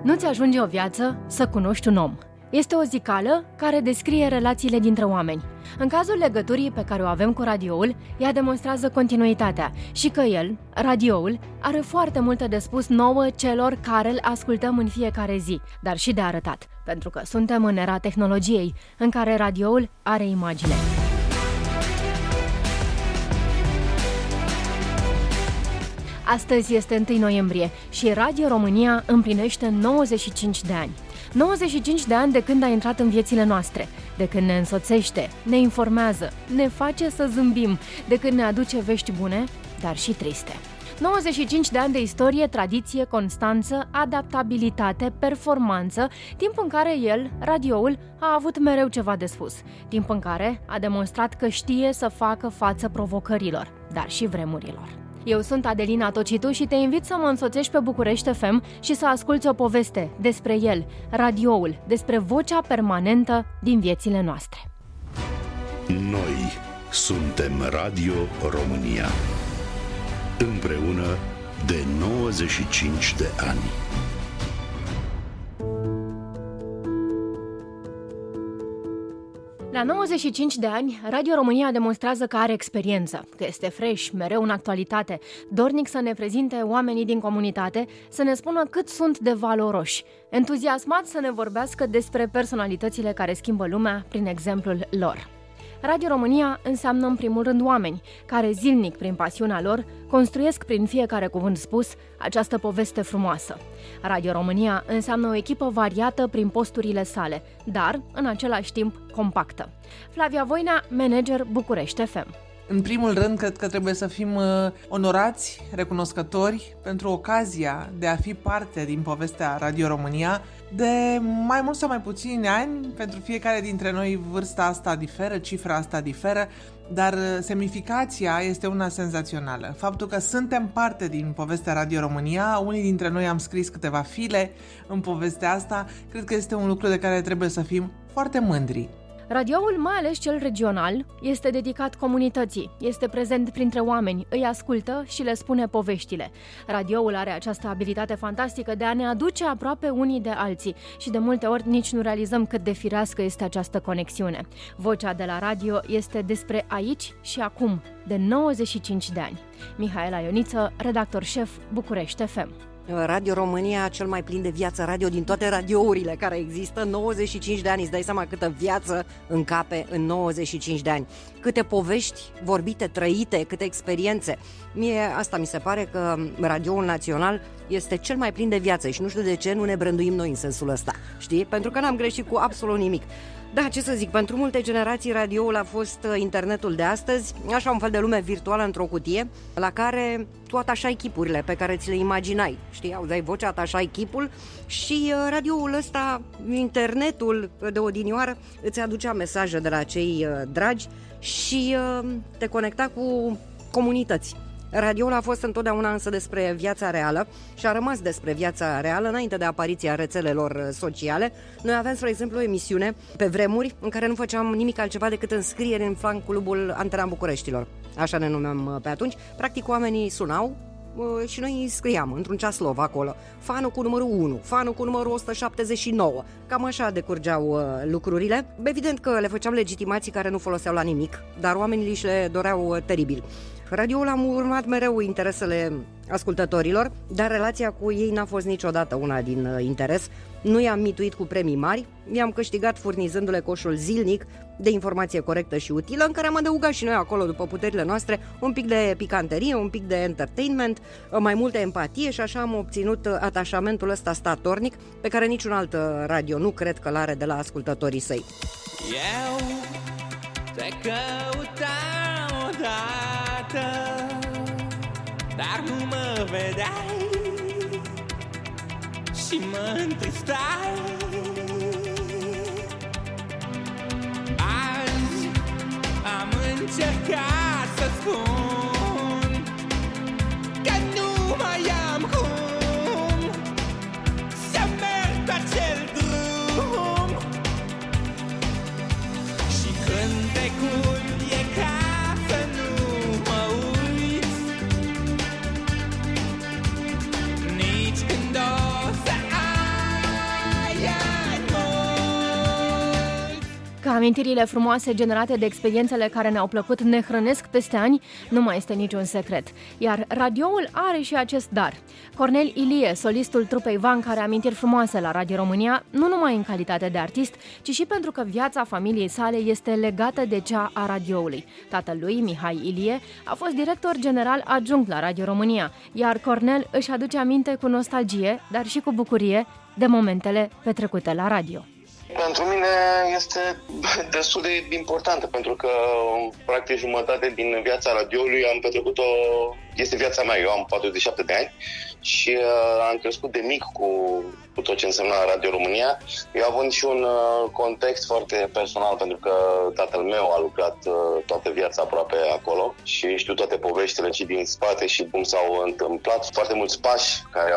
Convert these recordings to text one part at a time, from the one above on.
Nu-ți ajunge o viață să cunoști un om. Este o zicală care descrie relațiile dintre oameni. În cazul legăturii pe care o avem cu radioul, ea demonstrează continuitatea și că el, radioul, are foarte multe de spus nouă celor care îl ascultăm în fiecare zi, dar și de arătat, pentru că suntem în era tehnologiei, în care radioul are imagine. Astăzi este 1 noiembrie și Radio România împlinește 95 de ani. 95 de ani de când a intrat în viețile noastre, de când ne însoțește, ne informează, ne face să zâmbim, de când ne aduce vești bune, dar și triste. 95 de ani de istorie, tradiție, constanță, adaptabilitate, performanță, timp în care el, radioul, a avut mereu ceva de spus, timp în care a demonstrat că știe să facă față provocărilor, dar și vremurilor. Eu sunt Adelina Tocitu și te invit să mă însoțești pe București FM și să asculți o poveste despre el, radioul, despre vocea permanentă din viețile noastre. Noi suntem Radio România. Împreună de 95 de ani. La 95 de ani, Radio România demonstrează că are experiență, că este fresh, mereu în actualitate, dornic să ne prezinte oamenii din comunitate, să ne spună cât sunt de valoroși, entuziasmat să ne vorbească despre personalitățile care schimbă lumea prin exemplul lor. Radio România înseamnă în primul rând oameni, care zilnic, prin pasiunea lor, construiesc prin fiecare cuvânt spus această poveste frumoasă. Radio România înseamnă o echipă variată prin posturile sale, dar, în același timp, compactă. Flavia Voinea, manager București FM. În primul rând, cred că trebuie să fim onorați, recunoscători pentru ocazia de a fi parte din povestea Radio România. De mai mult sau mai puțini ani, pentru fiecare dintre noi vârsta asta diferă, cifra asta diferă, dar semnificația este una senzațională. Faptul că suntem parte din povestea Radio România, unii dintre noi am scris câteva file în povestea asta, cred că este un lucru de care trebuie să fim foarte mândri. Radioul, mai ales cel regional, este dedicat comunității, este prezent printre oameni, îi ascultă și le spune poveștile. Radioul are această abilitate fantastică de a ne aduce aproape unii de alții și de multe ori nici nu realizăm cât de firească este această conexiune. Vocea de la radio este despre aici și acum, de 95 de ani. Mihaela Ioniță, redactor șef București FM. Radio România, cel mai plin de viață radio din toate radiourile care există, 95 de ani, îți dai seama câtă viață încape în 95 de ani. Câte povești vorbite, trăite, câte experiențe. Mie asta mi se pare că radioul național este cel mai plin de viață și nu știu de ce nu ne brânduim noi în sensul ăsta, știi? Pentru că n-am greșit cu absolut nimic. Da, ce să zic, pentru multe generații radioul a fost internetul de astăzi, așa un fel de lume virtuală într-o cutie, la care tu atașai chipurile pe care ți le imaginai, știi, auzeai vocea, atașai chipul și radioul ăsta, internetul de odinioară, îți aducea mesaje de la cei dragi și te conecta cu comunități. Radioul a fost întotdeauna însă despre viața reală și a rămas despre viața reală înainte de apariția rețelelor sociale. Noi aveam, spre exemplu, o emisiune pe vremuri în care nu făceam nimic altceva decât înscrieri în fan clubul Antena Bucureștilor. Așa ne numeam pe atunci. Practic oamenii sunau și noi scriam într-un ceaslov acolo. Fanul cu numărul 1, fanul cu numărul 179. Cam așa decurgeau lucrurile. Evident că le făceam legitimații care nu foloseau la nimic, dar oamenii și le doreau teribil. Radioul a urmat mereu interesele ascultătorilor, dar relația cu ei n-a fost niciodată una din interes. Nu i-am mituit cu premii mari, i-am câștigat furnizându-le coșul zilnic de informație corectă și utilă, în care am adăugat și noi acolo, după puterile noastre, un pic de picanterie, un pic de entertainment, mai multă empatie și așa am obținut atașamentul ăsta statornic pe care niciun alt radio nu cred că l-are de la ascultătorii săi. Eu te căutam odată, dar nu mă vedeai și mă întristai. Azi am încercat să spun că nu mai am cum să merg pe acel drum și cântecul e ca să nu mă uiți nici când o să Amintirile frumoase generate de experiențele care ne-au plăcut ne hrănesc peste ani, nu mai este niciun secret. Iar radioul are și acest dar. Cornel Ilie, solistul trupei Van, are amintiri frumoase la Radio România, nu numai în calitate de artist, ci și pentru că viața familiei sale este legată de cea a radioului. Tatălui, Mihai Ilie, a fost director general adjunct la Radio România, iar Cornel își aduce aminte cu nostalgie, dar și cu bucurie, de momentele petrecute la radio. Pentru mine este destul de importantă, pentru că practic jumătate din viața radioului am petrecut-o, este viața mea. Eu am 47 de ani și am crescut de mic cu tot ce însemna Radio România. Eu având și un context foarte personal, pentru că tatăl meu a lucrat toată viața aproape acolo și știu toate poveștile și din spate și cum s-au întâmplat foarte mulți pași care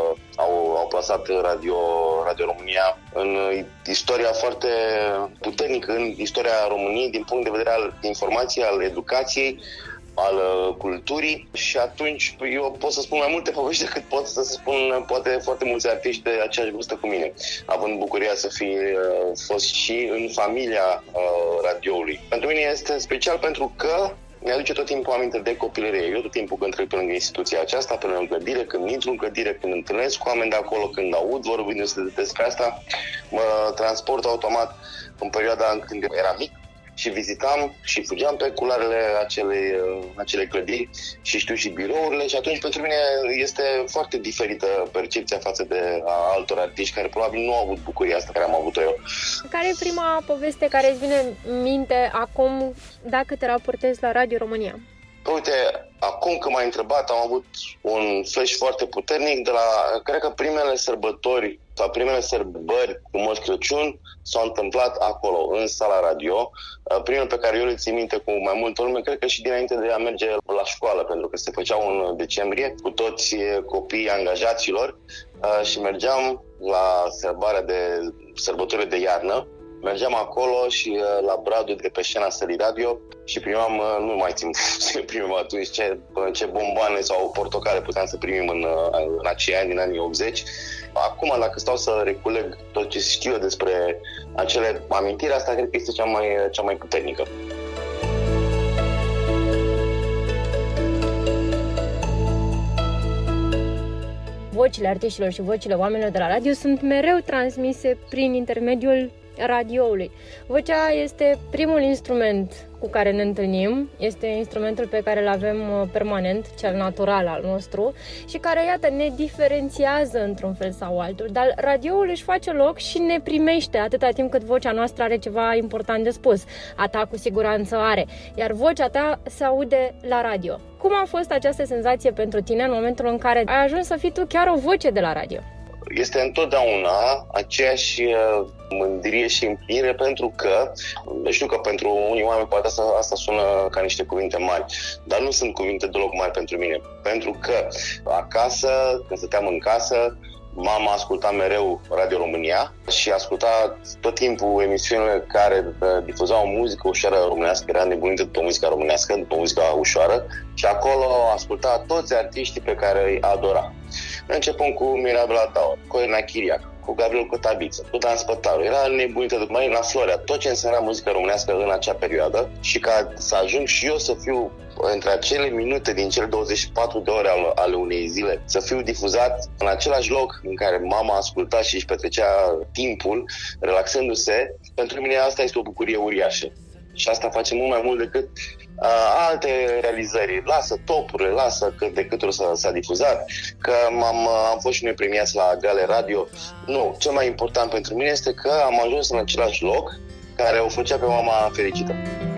au plasat Radio România în istoria foarte puternică, în istoria României din punct de vedere al informației, al educației, al culturii, și atunci eu pot să spun mai multe povești decât pot să spun poate foarte mulți artiști de aceeași vârstă cu mine, având bucuria să fi fost și în familia radioului. Pentru mine este special pentru că mi-aduce tot timpul aminte de copilărie. Eu tot timpul când trec pe lângă instituția aceasta, pe lângă clădire, când intru în clădire, când întâlnesc cu oameni de acolo, când aud vorbindu-se despre asta, mă transport automat în perioada când eram mic și vizitam și fugeam pe culoarele acelei clădiri și știu și birourile, și atunci pentru mine este foarte diferită percepția față de altor artiști care probabil nu au avut bucuria asta care am avut-o eu. Care e prima poveste care îți vine în minte acum dacă te raportezi la Radio România? Uite, acum că m-ai întrebat, am avut un flash foarte puternic de la, cred că primele sărbători sau primele sărbări cu Moș Crăciun s-au întâmplat acolo, în sala radio. Primele pe care eu le țin minte cu mai multă lume, cred că și dinainte de a merge la școală, pentru că se făceau în decembrie cu toți copiii angajaților și mergeam la sărbătorile de iarnă. Mergeam acolo și la bradul de pe scena sării radio și primam, nu mai țin să primim atunci ce bomboane sau portocale puteam să primim în acei ani, din anii 80. Acum, dacă stau să reculeg tot ce știu eu despre acele amintiri, asta cred că este cea mai puternică. Vocile artiștilor și vocile oamenilor de la radio sunt mereu transmise prin intermediul radioului. Vocea este primul instrument cu care ne întâlnim, este instrumentul pe care îl avem permanent, cel natural al nostru, și care, iată, ne diferențiază într-un fel sau altul, dar radioul își face loc și ne primește atâta timp cât vocea noastră are ceva important de spus. A ta cu siguranță are, iar vocea ta se aude la radio. Cum a fost această senzație pentru tine în momentul în care ai ajuns să fii tu chiar o voce de la radio? Este întotdeauna aceeași mândrie și împlinire, pentru că știu că pentru unii oameni poate asta sună ca niște cuvinte mari, dar nu sunt cuvinte deloc mari pentru mine, pentru că acasă, când stăteam în casă, mama asculta mereu Radio România și asculta tot timpul emisiunile care difuzau muzică ușoară românească, era nebunită după muzica românească, după muzica ușoară, și acolo asculta toți artiștii pe care îi adora. Începând cu Mirabela Taur, cu Elena Chiriac, cu Gabriel Cotabiță, cu Dan Spătaru. Era nebunită după Marina Florea, tot ce însemna muzică românească în acea perioadă, și ca să ajung și eu să fiu între acele minute din cele 24 de ore ale unei zile, să fiu difuzat în același loc în care mama asculta și își petrecea timpul relaxându-se, pentru mine asta este o bucurie uriașă. Și asta face mult mai mult decât alte realizări. Lasă topurile, lasă cât de cât s-a difuzat, că am fost și noi premiați la Gale Radio. Nu, cel mai important pentru mine este că am ajuns în același loc care o făcea pe mama fericită.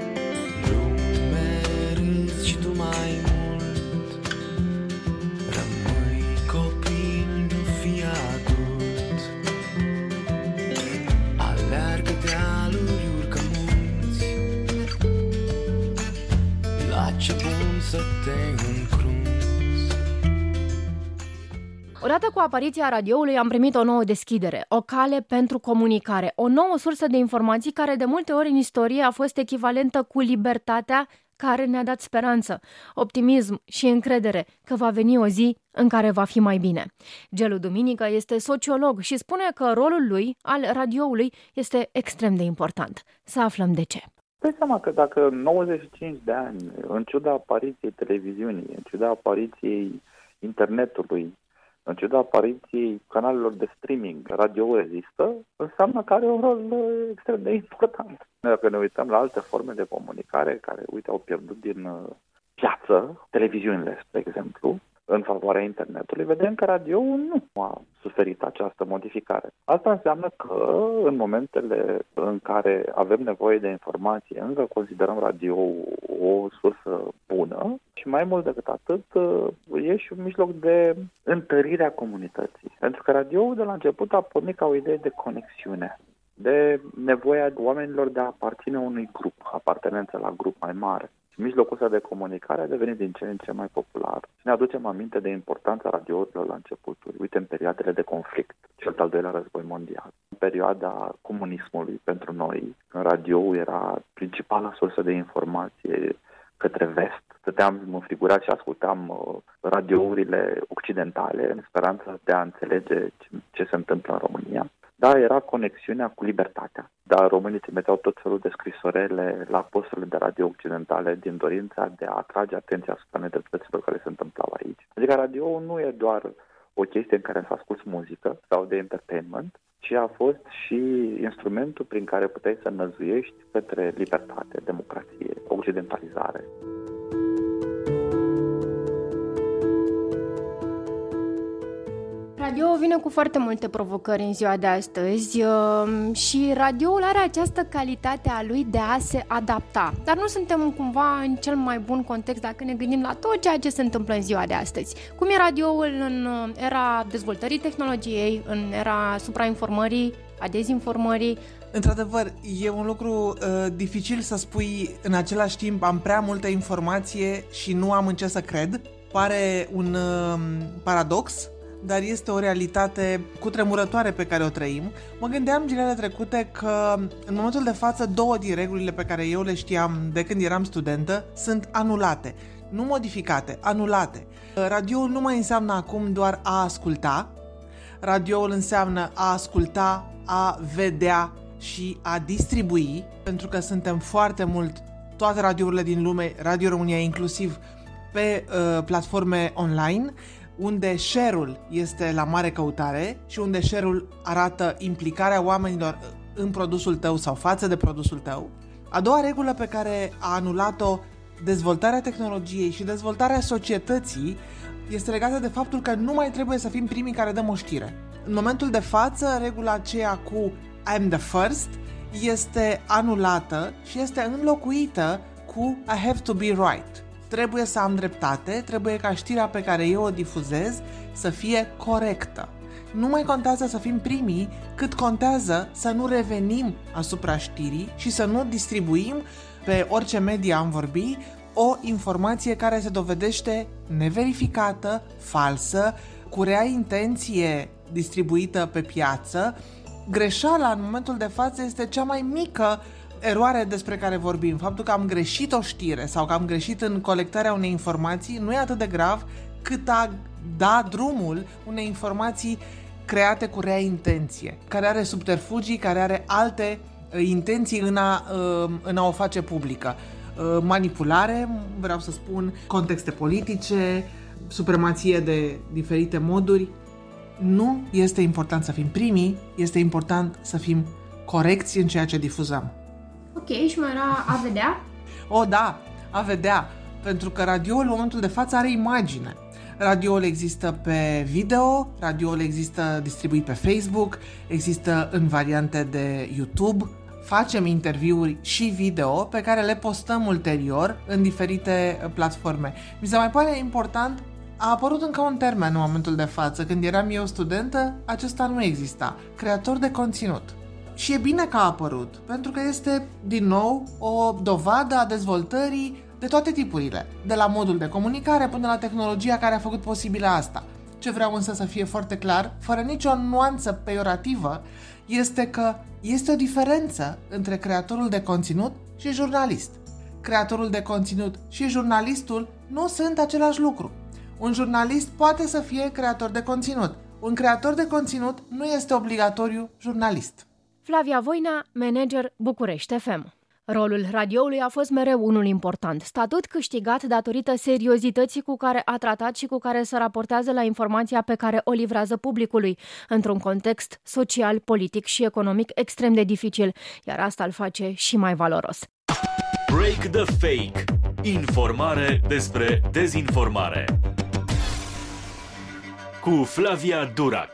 Odată cu apariția radioului am primit o nouă deschidere, o cale pentru comunicare, o nouă sursă de informații care de multe ori în istorie a fost echivalentă cu libertatea care ne-a dat speranță, optimism și încredere că va veni o zi în care va fi mai bine. Gelu Duminică este sociolog și spune că rolul lui, al radioului, este extrem de important. Să aflăm de ce. Dai seama că dacă 95 de ani, în ciuda apariției televiziunii, în ciuda apariției internetului, în ciuda apariției canalelor de streaming, radio există, înseamnă că are un rol extrem de important. Dacă ne uităm la alte forme de comunicare care, uite, au pierdut din piață, televiziunile, spre exemplu, în favoarea internetului, vedem că radioul nu a suferit această modificare. Asta înseamnă că în momentele în care avem nevoie de informație, încă considerăm radioul o sursă bună și mai mult decât atât e și un mijloc de întărire a comunității. Pentru că radioul de la început a pornit ca o idee de conexiune, de nevoia oamenilor de a aparține unui grup, apartenență la grup mai mare. Mijlocul ăsta de comunicare a devenit din ce în ce mai popular. Și ne aducem aminte de importanța radiourilor la începuturi. Uite, în perioadele de conflict, cel de-al doilea război mondial, în perioada comunismului pentru noi, când radioul era principala sursă de informație către vest. Stăteam înfigurat și ascultam radiourile occidentale în speranța de a înțelege ce se întâmplă în România. Da, era conexiunea cu libertatea. Dar românii trimiteau tot felul de scrisorele la posturile de radio occidentale din dorința de a atrage atenția asupra nedreptăților care se întâmplau aici. Adică radioul nu e doar o chestie în care să asculți muzică sau de entertainment, ci a fost și instrumentul prin care puteai să năzuiești către libertate, democrație, occidentalizare. Radio vine cu foarte multe provocări în ziua de astăzi și radioul are această calitate a lui de a se adapta. Dar nu suntem cumva în cel mai bun context dacă ne gândim la tot ceea ce se întâmplă în ziua de astăzi. Cum e radioul în era dezvoltării tehnologiei, în era suprainformării, a dezinformării? Într-adevăr, e un lucru dificil să spui în același timp am prea multă informație și nu am în ce să cred. Pare un paradox, dar este o realitate cutremurătoare pe care o trăim. Mă gândeam zilele trecute că în momentul de față 2 din regulile pe care eu le știam de când eram studentă sunt anulate. Nu modificate, anulate. Radioul nu mai înseamnă acum doar a asculta. Radioul înseamnă a asculta, a vedea și a distribui, pentru că suntem foarte mult, toate radiourile din lume, Radio România inclusiv, pe platforme online, unde share-ul este la mare căutare și unde share-ul arată implicarea oamenilor în produsul tău sau față de produsul tău. A doua regulă pe care a anulat-o dezvoltarea tehnologiei și dezvoltarea societății este legată de faptul că nu mai trebuie să fim primii care dăm o știre. În momentul de față, regula aceea cu I'm the first este anulată și este înlocuită cu I have to be right. Trebuie să am dreptate, trebuie ca știrea pe care eu o difuzez să fie corectă. Nu mai contează să fim primii, cât contează să nu revenim asupra știrii și să nu distribuim pe orice media am vorbit o informație care se dovedește neverificată, falsă, cu rea intenție distribuită pe piață. Greșeala în momentul de față este cea mai mică eroare despre care vorbim. Faptul că am greșit o știre sau că am greșit în colectarea unei informații nu e atât de grav cât a da drumul unei informații create cu rea intenție, care are subterfugii, care are alte intenții în a o face publică. Manipulare, vreau să spun, contexte politice, supremație de diferite moduri. Nu este important să fim primii, este important să fim corecți în ceea ce difuzăm. Ok, și mai era a vedea? Da, a vedea, pentru că radioul în momentul de față are imagine. Radioul există pe video, radioul există distribuit pe Facebook, există în variante de YouTube. Facem interviuri și video pe care le postăm ulterior în diferite platforme. Mi se mai pare important, a apărut încă un termen în momentul de față. Când eram eu studentă, acesta nu exista. Creator de conținut. Și e bine că a apărut, pentru că este, din nou, o dovadă a dezvoltării de toate tipurile, de la modul de comunicare până la tehnologia care a făcut posibilă asta. Ce vreau însă să fie foarte clar, fără nicio nuanță peiorativă, este că este o diferență între creatorul de conținut și jurnalist. creatorul de conținut și jurnalistul nu sunt același lucru. Un jurnalist poate să fie creator de conținut. Un creator de conținut nu este obligatoriu jurnalist. Flavia Voina, manager București FM. Rolul radioului a fost mereu unul important, statut câștigat datorită seriozității cu care a tratat și cu care se raportează la informația pe care o livrează publicului, într-un context social, politic și economic extrem de dificil, iar asta îl face și mai valoros. Break the Fake. Informare despre dezinformare. Cu Flavia Durac.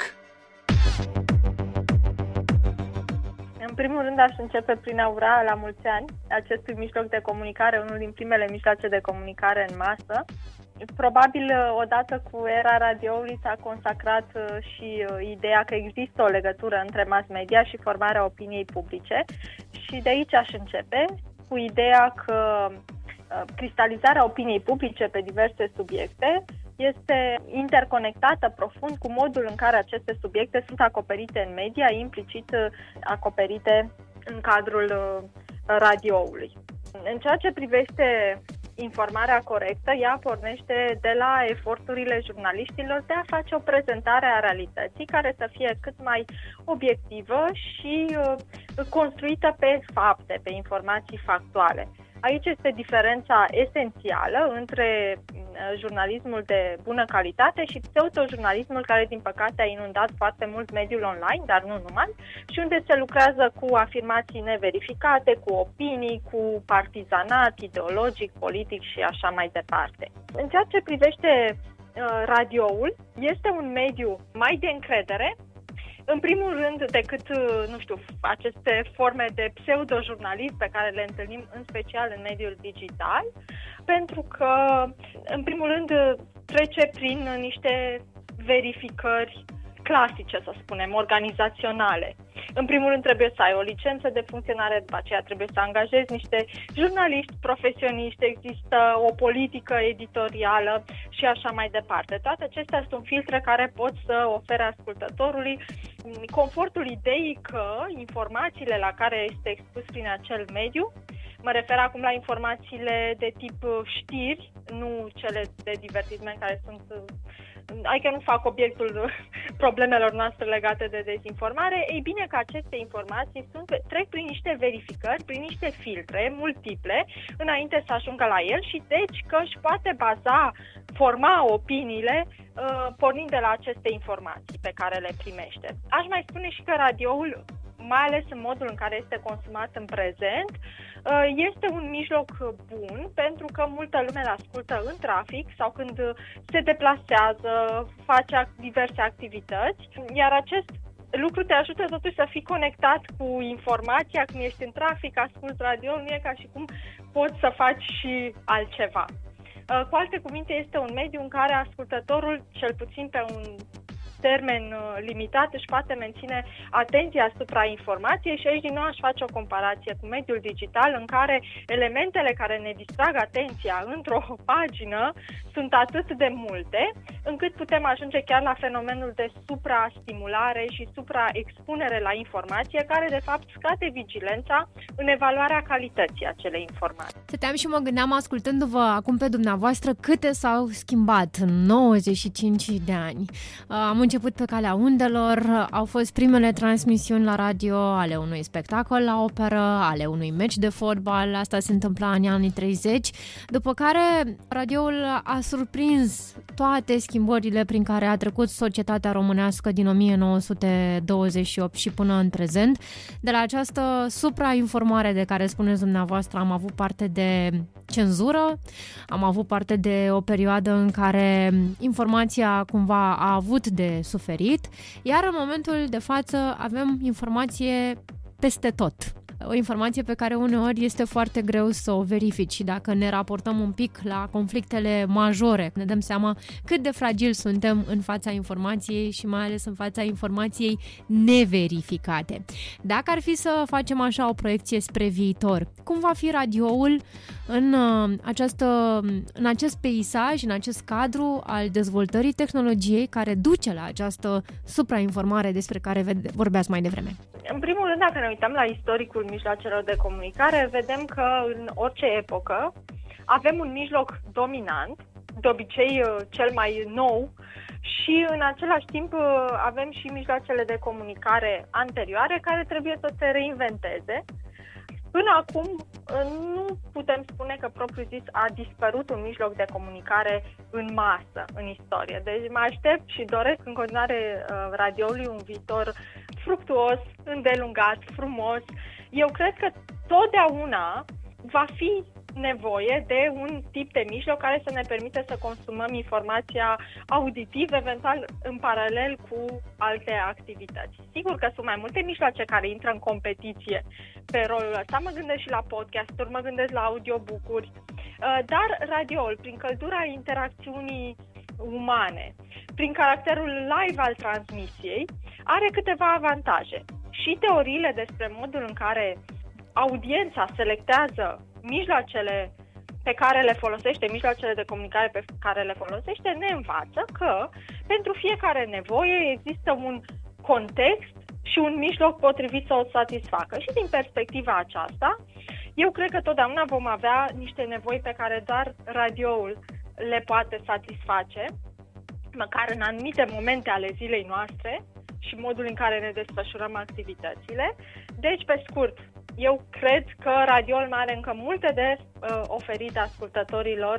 În primul rând aș începe prin a ura la mulți ani acestui mijloc de comunicare, unul din primele mijloace de comunicare în masă. Probabil odată cu era radioului s-a consacrat și ideea că există o legătură între mass media și formarea opiniei publice și de aici aș începe cu ideea că cristalizarea opiniei publice pe diverse subiecte este interconectată profund cu modul în care aceste subiecte sunt acoperite în media, implicit acoperite în cadrul radioului. În ceea ce privește informarea corectă, ea pornește de la eforturile jurnaliștilor de a face o prezentare a realității care să fie cât mai obiectivă și construită pe fapte, pe informații factuale. Aici este diferența esențială între jurnalismul de bună calitate și pseudo-jurnalismul care, din păcate, a inundat foarte mult mediul online, dar nu numai, și unde se lucrează cu afirmații neverificate, cu opinii, cu partizanat ideologic, politic și așa mai departe. În ceea ce privește radioul, este un mediu mai de încredere, în primul rând decât, aceste forme de pseudo-jurnalism pe care le întâlnim în special în mediul digital, pentru că, în primul rând, trece prin niște verificări clasice, să spunem, organizaționale. În primul rând trebuie să ai o licență de funcționare, după aceea trebuie să angajezi niște jurnaliști profesioniști, există o politică editorială și așa mai departe. Toate acestea sunt filtre care pot să ofere ascultătorului confortul ideii că informațiile la care este expus prin acel mediu, mă refer acum la informațiile de tip știri, nu cele de divertisment care sunt, adică nu fac obiectul problemelor noastre legate de dezinformare, ei bine că aceste informații trec prin niște verificări, prin niște filtre multiple, înainte să ajungă la el și deci că își poate forma opiniile pornind de la aceste informații pe care le primește. Aș mai spune și că radioul, mai ales în modul în care este consumat în prezent, este un mijloc bun pentru că multă lume îl ascultă în trafic sau când se deplasează, face diverse activități, iar acest lucru te ajută totuși să fii conectat cu informația. Când ești în trafic, asculți radio, nu e ca și cum poți să faci și altceva. Cu alte cuvinte, este un mediu în care ascultătorul, cel puțin pe un termen limitat, își poate menține atenția asupra informației și aici din nou aș face o comparație cu mediul digital în care elementele care ne distrag atenția într-o pagină sunt atât de multe încât putem ajunge chiar la fenomenul de suprastimulare și supraexpunere la informație care de fapt scade vigilența în evaluarea calității acelei informații. Stăteam și mă gândeam ascultându-vă acum pe dumneavoastră câte s-au schimbat în 95 de ani. Am început pe calea undelor, au fost primele transmisiuni la radio ale unui spectacol la operă, ale unui meci de fotbal, asta se întâmpla în anii 30, după care radioul a surprins toate schimbările prin care a trecut societatea românească din 1928 și până în prezent. De la această suprainformare de care spuneți dumneavoastră am avut parte de cenzură, am avut parte de o perioadă în care informația cumva a avut de suferit, iar în momentul de față avem informație peste tot. O informație pe care uneori este foarte greu să o verifici și dacă ne raportăm un pic la conflictele majore, ne dăm seama cât de fragili suntem în fața informației și mai ales în fața informației neverificate. Dacă ar fi să facem așa o proiecție spre viitor, cum va fi radioul în acest peisaj, în acest cadru al dezvoltării tehnologiei care duce la această suprainformare despre care vorbeați mai devreme? În primul rând, dacă ne uităm la istoricul mijloacelor de comunicare, vedem că în orice epocă avem un mijloc dominant, de obicei cel mai nou, și în același timp avem și mijloacele de comunicare anterioare care trebuie să se reinventeze. Până acum nu putem spune că propriu-zis a dispărut un mijloc de comunicare în masă în istorie. Deci mă aștept și doresc în continuare radioului un viitor fructuos, îndelungat, frumos. Eu cred că totdeauna va fi nevoie de un tip de mijloc care să ne permite să consumăm informația auditiv, eventual în paralel cu alte activități. Sigur că sunt mai multe mijloace care intră în competiție pe rolul ăsta. Mă gândesc și la podcasturi, mă gândesc la audiobook-uri, dar radioul, prin căldura interacțiunii umane, prin caracterul live al transmisiei, are câteva avantaje. Și teoriile despre modul în care audiența selectează mijloacele pe care le folosește, mijloacele de comunicare pe care le folosește, ne învață că pentru fiecare nevoie există un context și un mijloc potrivit să o satisfacă. Și din perspectiva aceasta, eu cred că totdeauna vom avea niște nevoi pe care doar radioul le poate satisface, măcar în anumite momente ale zilei noastre și modul în care ne desfășurăm activitățile. Deci, pe scurt, eu cred că radioul mai are încă multe de oferit ascultătorilor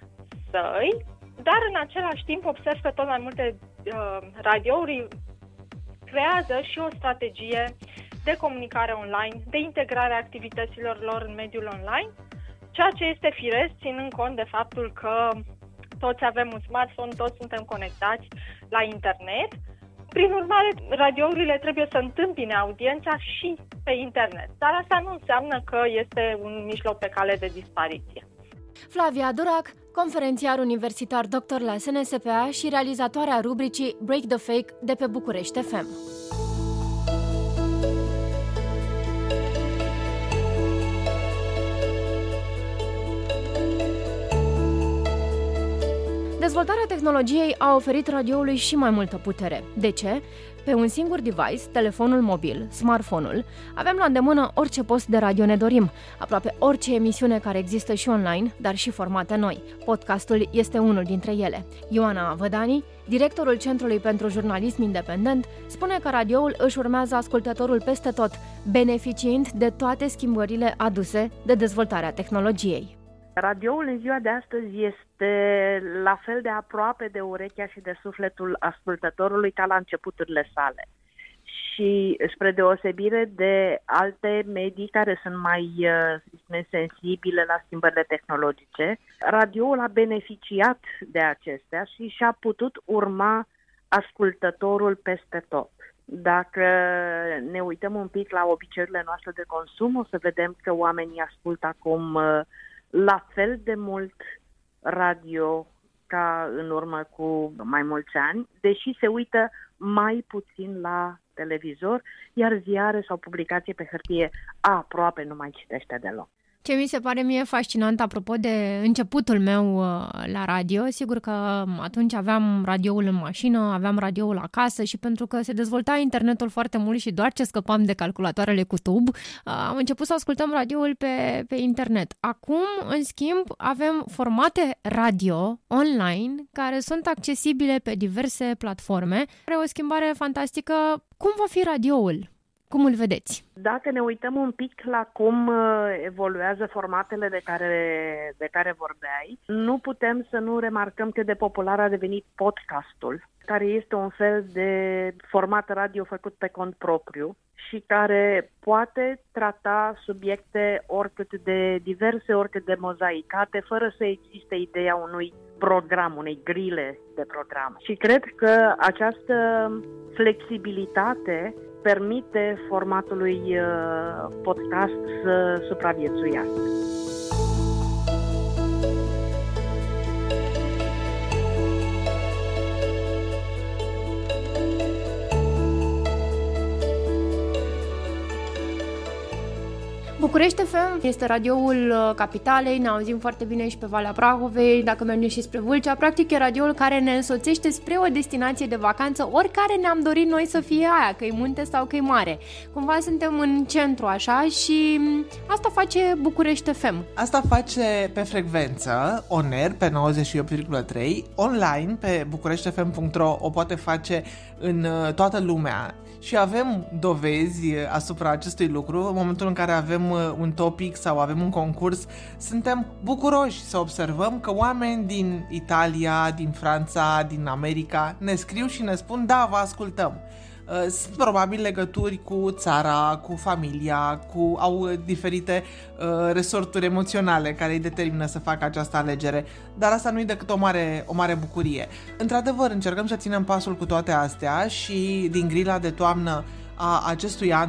săi, dar în același timp observ că tot mai multe radiouri creează și o strategie de comunicare online, de integrare a activităților lor în mediul online, ceea ce este firesc, ținând cont de faptul că toți avem un smartphone, toți suntem conectați la internet. Prin urmare, radiourile trebuie să întâmpine audiența și pe internet, dar asta nu înseamnă că este un mijloc pe cale de dispariție. Flavia Durac, conferențiar universitar doctor la SNSPA și realizatoarea rubricii Break the Fake de pe București FM. Dezvoltarea tehnologiei a oferit radioului și mai multă putere. De ce? Pe un singur device, telefonul mobil, smartphone-ul, avem la îndemână orice post de radio ne dorim, aproape orice emisiune care există și online, dar și formate noi. Podcastul este unul dintre ele. Ioana Vădani, directorul Centrului pentru Jurnalism Independent, spune că radioul își urmează ascultătorul peste tot, beneficiind de toate schimbările aduse de dezvoltarea tehnologiei. Radioul în ziua de astăzi este la fel de aproape de urechea și de sufletul ascultătorului ca la începuturile sale. Și spre deosebire de alte medii care sunt mai sensibile la schimbările tehnologice, radioul a beneficiat de acestea și și-a putut urma ascultătorul peste tot. Dacă ne uităm un pic la obiceiurile noastre de consum, o să vedem că oamenii ascultă acum la fel de mult radio ca în urmă cu mai mulți ani, deși se uită mai puțin la televizor, iar ziare sau publicații pe hârtie aproape nu mai citește deloc. Ce mi se pare mie fascinant, apropo de începutul meu la radio, sigur că atunci aveam radioul în mașină, aveam radioul acasă și pentru că se dezvolta internetul foarte mult și doar ce scăpam de calculatoarele cu tub, am început să ascultăm radioul pe internet. Acum, în schimb, avem formate radio online care sunt accesibile pe diverse platforme. Are o schimbare fantastică. Cum va fi radioul? Cum îl vedeți? Dacă ne uităm un pic la cum evoluează formatele de care vorbeai, nu putem să nu remarcăm cât de popular a devenit podcastul, care este un fel de format radio făcut pe cont propriu și care poate trata subiecte oricât de diverse, oricât de mozaicate, fără să existe ideea unui program, unei grile de program. Și cred că această flexibilitate permite formatului podcast să supraviețuiască. București FM este radioul capitalei, ne auzim foarte bine și pe Valea Prahovei, dacă mergem și spre Vâlcea. Practic e radioul care ne însoțește spre o destinație de vacanță, oricare ne-am dorit noi să fie aia, că e munte sau că e mare. Cumva suntem în centru așa și asta face București FM. Asta face pe frecvență, on air, pe 98,3, online, pe bucureștifm.ro, o poate face în toată lumea. Și avem dovezi asupra acestui lucru. În momentul în care avem un topic sau avem un concurs, suntem bucuroși să observăm că oameni din Italia, din Franța, din America ne scriu și ne spun: da, vă ascultăm. Sunt probabil legături cu țara, cu familia, au diferite resorturi emoționale care îi determină să facă această alegere, dar asta nu e decât o mare bucurie. Într-adevăr, încercăm să ținem pasul cu toate astea și din grila de toamnă a acestui an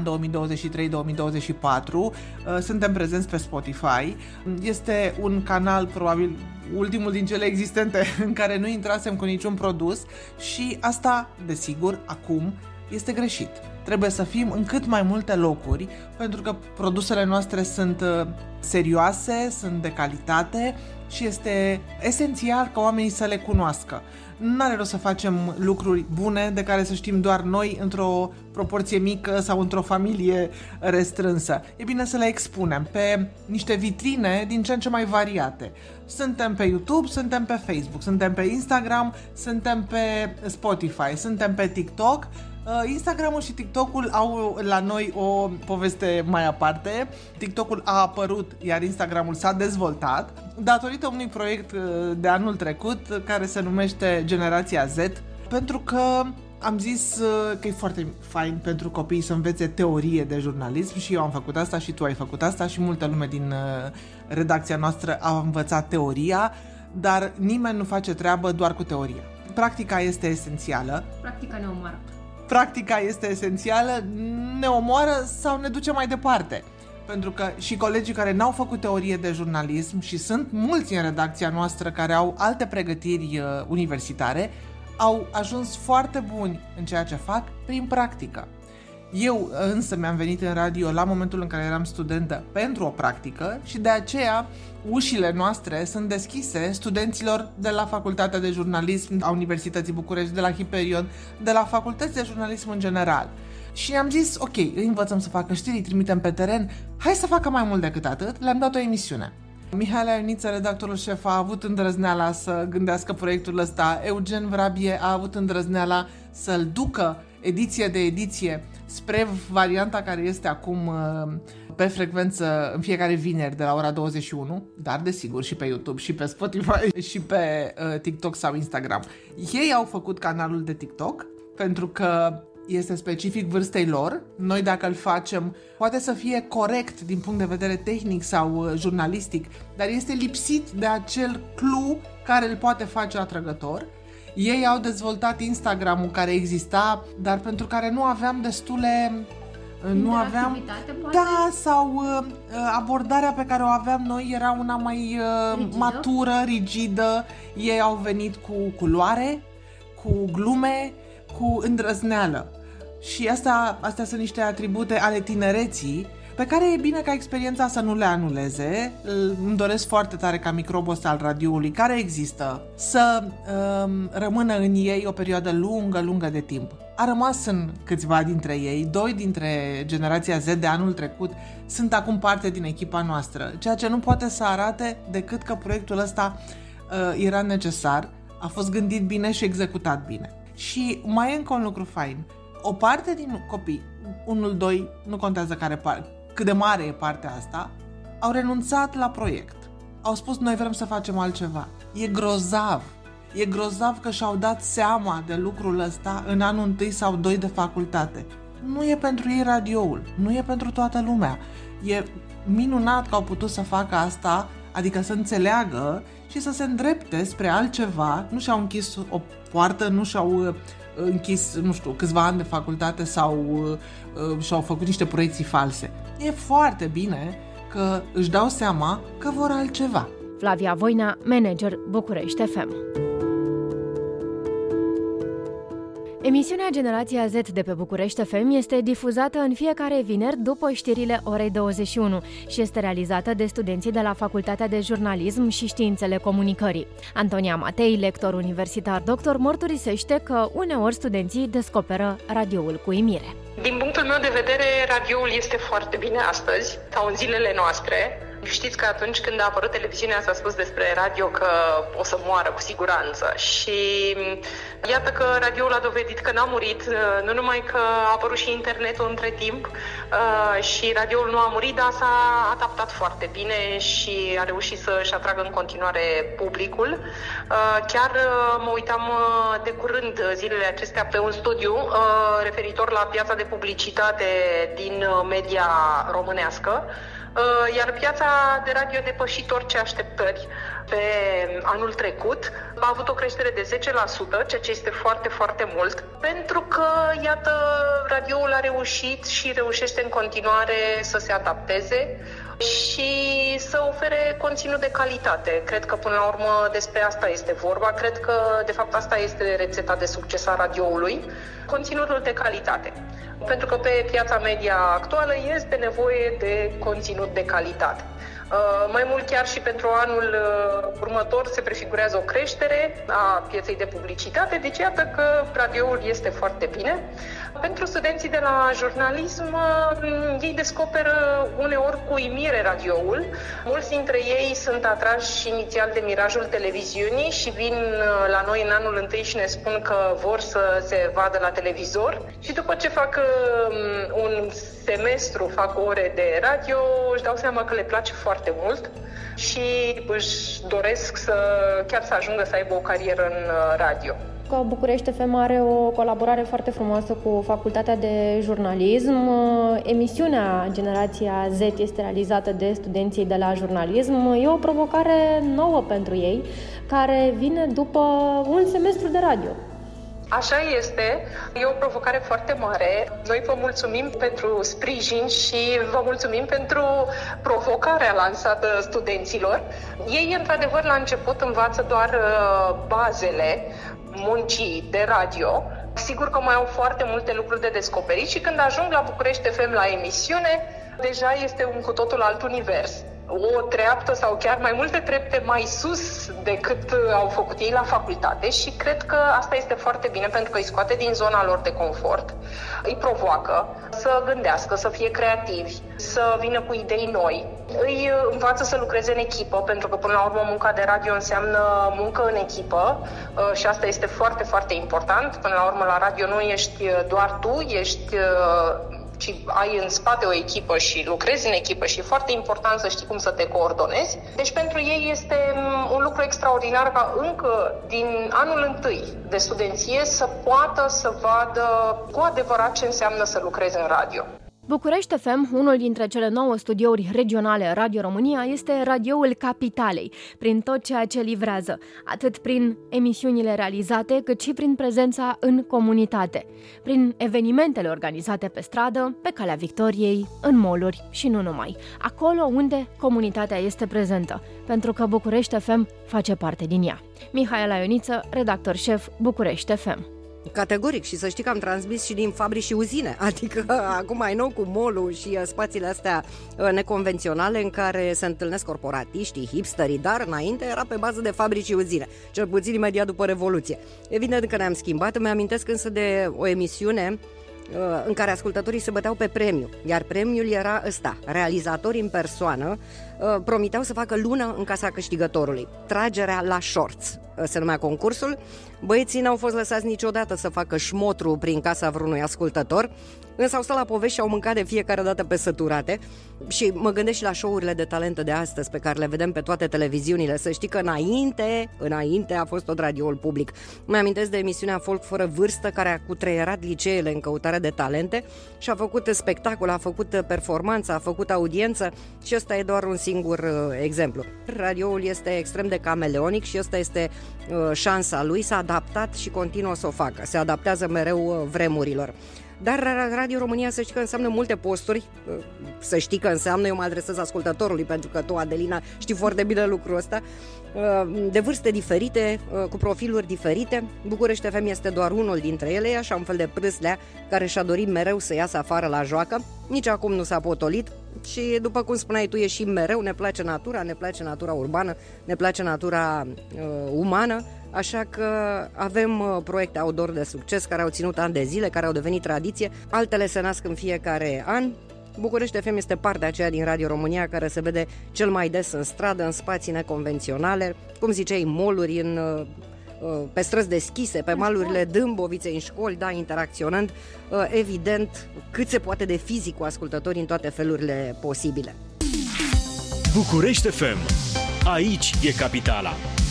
2023-2024 suntem prezenți pe Spotify. Este un canal, probabil ultimul din cele existente, în care nu intrasem cu niciun produs și asta, desigur, acum este greșit. Trebuie să fim în cât mai multe locuri, pentru că produsele noastre sunt serioase, sunt de calitate și este esențial ca oamenii să le cunoască. Nu are rost să facem lucruri bune de care să știm doar noi într-o proporție mică sau într-o familie restrânsă. E bine să le expunem pe niște vitrine din ce în ce mai variate. Suntem pe YouTube, suntem pe Facebook, suntem pe Instagram, suntem pe Spotify, suntem pe TikTok. Instagramul și TikTok-ul au la noi o poveste mai aparte. TikTok-ul a apărut, iar Instagramul s-a dezvoltat datorită unui proiect de anul trecut care se numește Generația Z, pentru că am zis că e foarte fain pentru copii să învețe teorie de jurnalism și eu am făcut asta și tu ai făcut asta și multă lume din redacția noastră a învățat teoria, dar nimeni nu face treabă doar cu teoria. Practica este esențială. Practica ne omoară. Practica este esențială, ne omoară sau ne duce mai departe. Pentru că și colegii care n-au făcut teorie de jurnalism, și sunt mulți în redacția noastră care au alte pregătiri universitare, au ajuns foarte buni în ceea ce fac prin practică. Eu însă mi-am venit în radio la momentul în care eram studentă pentru o practică și de aceea ușile noastre sunt deschise studenților de la Facultatea de Jurnalism a Universității București, de la Hiperion, de la facultăți de jurnalism în general. Și am zis, ok, îi învățăm să facă știri, îi trimitem pe teren, hai să facă mai mult decât atât, le-am dat o emisiune. Mihaela Ioniță, redactorul șef, a avut îndrăzneala să gândească proiectul ăsta, Eugen Vrabie a avut îndrăzneala să-l ducă ediție de ediție spre varianta care este acum pe frecvență în fiecare vineri de la ora 21, dar desigur și pe YouTube și pe Spotify și pe TikTok sau Instagram. Ei au făcut canalul de TikTok pentru că este specific vârstei lor. Noi dacă îl facem, poate să fie corect din punct de vedere tehnic sau jurnalistic, dar este lipsit de acel clou care îl poate face atrăgător. Ei au dezvoltat Instagram-ul care exista, dar pentru care nu aveam destule... Nu aveam... Poate? Da, sau abordarea pe care o aveam noi era una mai matură, rigidă. Ei au venit cu culoare, cu glume, cu îndrăzneală. Și astea sunt niște atribute ale tinereții pe care e bine ca experiența să nu le anuleze. Îmi doresc foarte tare ca microbul ăsta al radioului, care există, să rămână în ei o perioadă lungă de timp. A rămas în câțiva dintre ei, 2 dintre generația Z de anul trecut sunt acum parte din echipa noastră, ceea ce nu poate să arate decât că proiectul ăsta era necesar, a fost gândit bine și executat bine. Și mai e încă un lucru fain. O parte din copii, 1-2, nu contează cât de mare e partea asta, au renunțat la proiect. Au spus, noi vrem să facem altceva. E grozav. E grozav că și-au dat seama de lucrul ăsta în anul 1 sau 2 de facultate. Nu e pentru ei radioul, nu e pentru toată lumea. E minunat că au putut să facă asta, adică să înțeleagă și să se îndrepte spre altceva. Nu și-au închis o poartă, nu și-au închis, nu știu, câțiva ani de facultate sau și-au făcut niște proiecții false. E foarte bine că își dau seama că vor altceva. Flavia Voina, manager București FM. Emisiunea Generația Z de pe București FM este difuzată în fiecare vineri după știrile orei 21 și este realizată de studenții de la Facultatea de Jurnalism și Științele Comunicării. Antonia Matei, lector universitar doctor, mărturisește că uneori studenții descoperă radioul cu uimire. Din punctul meu de vedere, radioul este foarte bine astăzi, sau în zilele noastre. Știți că atunci când a apărut televiziunea s-a spus despre radio că o să moară cu siguranță și iată că radioul a dovedit că n-a murit, nu numai că a apărut și internetul între timp și radioul nu a murit, dar s-a adaptat foarte bine și a reușit să-și atragă în continuare publicul. Chiar mă uitam de curând zilele acestea pe un studiu referitor la piața de publicitate din media românească, iar piața de radio a depășit orice așteptări pe anul trecut. A avut o creștere de 10%, ceea ce este foarte, foarte mult, pentru că, iată, radioul a reușit și reușește în continuare să se adapteze și să ofere conținut de calitate. Cred că, până la urmă, despre asta este vorba. Cred că, de fapt, asta este rețeta de succes a radioului, conținutul de calitate. Pentru că pe piața media actuală este nevoie de conținut de calitate. Mai mult chiar și pentru anul următor se prefigurează o creștere a pieței de publicitate, deci iată că radioul este foarte bine. Pentru studenții de la jurnalism, ei descoperă uneori cu uimire radioul. Mulți dintre ei sunt atrași inițial de mirajul televiziunii și vin la noi în anul întâi și ne spun că vor să se vadă la televizor. Și după ce fac un semestru, fac ore de radio, își dau seama că le place foarte mult și își doresc chiar să ajungă să aibă o carieră în radio. București FM are o colaborare foarte frumoasă cu Facultatea de Jurnalism. Emisiunea Generația Z este realizată de studenții de la jurnalism. E o provocare nouă pentru ei, care vine după un semestru de radio. Așa este, e o provocare foarte mare. Noi vă mulțumim pentru sprijin și vă mulțumim pentru provocarea lansată studenților. Ei, într-adevăr, la început învață doar bazele muncii de radio. Sigur că mai au foarte multe lucruri de descoperit și când ajung la București FM la emisiune, deja este un cu totul alt univers. O treaptă sau chiar mai multe trepte mai sus decât au făcut ei la facultate și cred că asta este foarte bine pentru că îi scoate din zona lor de confort, îi provoacă să gândească, să fie creativi, să vină cu idei noi, îi învață să lucreze în echipă, pentru că până la urmă munca de radio înseamnă muncă în echipă și asta este foarte, foarte important. Până la urmă la radio nu ești doar tu, ci ai în spate o echipă și lucrezi în echipă și e foarte important să știi cum să te coordonezi. Deci pentru ei este un lucru extraordinar ca încă din anul întâi de studenție să poată să vadă cu adevărat ce înseamnă să lucrezi în radio. București FM, unul dintre cele 9 studiouri regionale Radio România, este radioul capitalei, prin tot ceea ce livrează, atât prin emisiunile realizate, cât și prin prezența în comunitate, prin evenimentele organizate pe stradă, pe Calea Victoriei, în mall-uri și nu numai, acolo unde comunitatea este prezentă, pentru că București FM face parte din ea. Mihaela Ioniță, redactor șef București FM. Categoric, și să știi că am transmis și din fabrici și uzine, adică acum mai nou cu mall-ul și spațiile astea neconvenționale în care se întâlnesc corporatiștii, hipsterii, dar înainte era pe bază de fabrici și uzine, cel puțin imediat după Revoluție. Evident că ne-am schimbat, îmi amintesc însă de o emisiune în care ascultătorii se băteau pe premiu, iar premiul era ăsta: realizatorii în persoană promiteau să facă lună în casa câștigătorului. Tragerea la șorț se numea concursul. Băieții n-au fost lăsați niciodată să facă șmotru prin casa vreunui ascultător, însă au stat la povești și au mâncat de fiecare dată pe săturate. Și mă gândesc și la show-urile de talente de astăzi pe care le vedem pe toate televiziunile. Să știi că înainte a fost tot radioul public. Mă amintesc de emisiunea Folk fără vârstă, care a cutreierat liceele în căutare de talente și a făcut spectacol, a făcut performanță, a făcut audiență și ăsta e doar un singur exemplu. Radioul este extrem de cameleonic și ăsta este șansa lui, s-a adaptat și continuă să o facă. Se adaptează mereu vremurilor. Dar Radio România, să știi că înseamnă multe posturi, să știi că înseamnă, eu mă adresez ascultătorului, pentru că tu, Adelina, știi foarte bine lucrul ăsta, de vârste diferite, cu profiluri diferite. București FM este doar unul dintre ele, așa un fel de prâslea care și-a dorit mereu să iasă afară la joacă. Nici acum nu s-a potolit și, după cum spuneai tu, ieșim mereu, ne place natura urbană, ne place natura umană, așa că avem proiecte outdoor de succes care au ținut ani de zile, care au devenit tradiție, altele se nasc în fiecare an. București FM este partea aceea din Radio România care se vede cel mai des în stradă, în spații neconvenționale, cum ziceai, mall-uri, pe străzi deschise, pe malurile Dâmboviței, în școli, da, interacționând, evident, cât se poate de fizic cu ascultătorii în toate felurile posibile. București FM. Aici e capitala.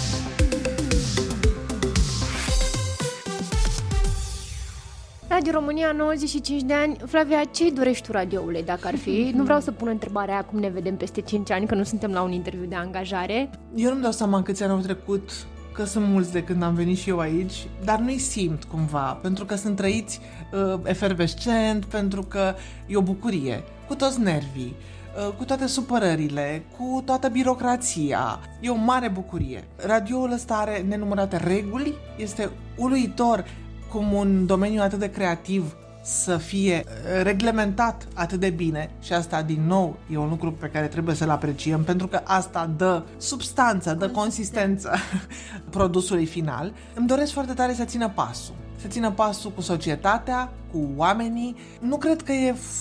Radio România, 95 de ani. Flavia, ce-i dorești tu radioului, dacă ar fi? Nu vreau să pun întrebarea aia cum ne vedem peste 5 ani, că nu suntem la un interviu de angajare. Eu nu-mi dau seama câți ani au trecut, că sunt mulți de când am venit și eu aici, dar nu-i simt cumva, pentru că sunt trăiți efervescent, pentru că e o bucurie, cu toți nervii, cu toate supărările, cu toată birocrația. E o mare bucurie. Radioul ăsta are nenumărate reguli, este uluitor cum un domeniu atât de creativ să fie reglementat atât de bine, și asta din nou e un lucru pe care trebuie să-l apreciem, pentru că asta dă substanță, dă consistență produsului final. Îmi doresc foarte tare să țină pasul cu societatea, cu oamenii. Nu cred că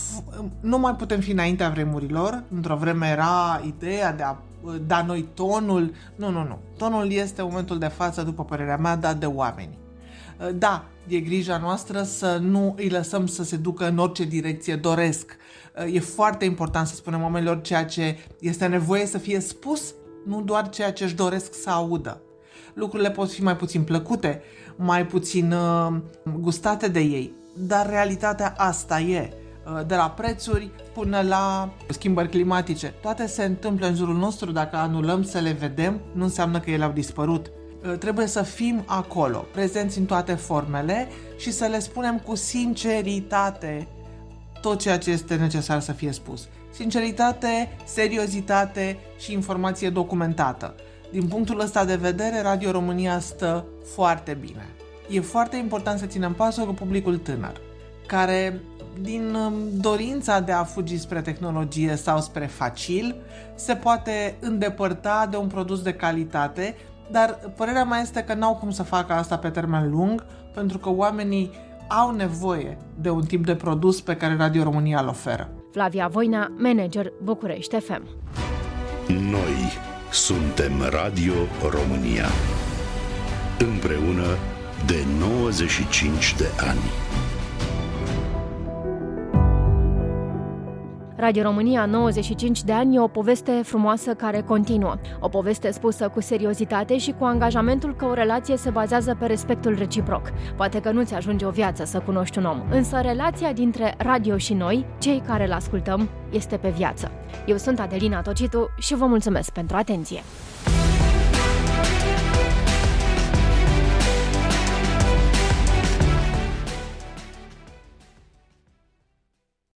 nu mai putem fi înaintea vremurilor. Într-o vreme era ideea de a da noi tonul. Nu. Tonul este în momentul de față, după părerea mea, dat de oameni. Da, e grija noastră să nu îi lăsăm să se ducă în orice direcție doresc. E foarte important să spunem oamenilor ceea ce este nevoie să fie spus, nu doar ceea ce își doresc să audă. Lucrurile pot fi mai puțin plăcute, mai puțin gustate de ei, dar realitatea asta e. De la prețuri până la schimbări climatice. Toate se întâmplă în jurul nostru, dacă anulăm să le vedem, nu înseamnă că ele au dispărut. Trebuie să fim acolo, prezenți în toate formele și să le spunem cu sinceritate tot ceea ce este necesar să fie spus. Sinceritate, seriozitate și informație documentată. Din punctul ăsta de vedere, Radio România stă foarte bine. E foarte important să ținem pasul cu publicul tânăr, care, din dorința de a fugi spre tehnologie sau spre facil, se poate îndepărta de un produs de calitate, dar părerea mea este că n-au cum să facă asta pe termen lung, pentru că oamenii au nevoie de un tip de produs pe care Radio România îl oferă. Flavia Voina, manager București FM. Noi suntem Radio România. Împreună de 95 de ani. Radio România, 95 de ani, e o poveste frumoasă care continuă. O poveste spusă cu seriozitate și cu angajamentul că o relație se bazează pe respectul reciproc. Poate că nu-ți ajunge o viață să cunoști un om, însă relația dintre radio și noi, cei care îl ascultăm, este pe viață. Eu sunt Adelina Tocitu și vă mulțumesc pentru atenție.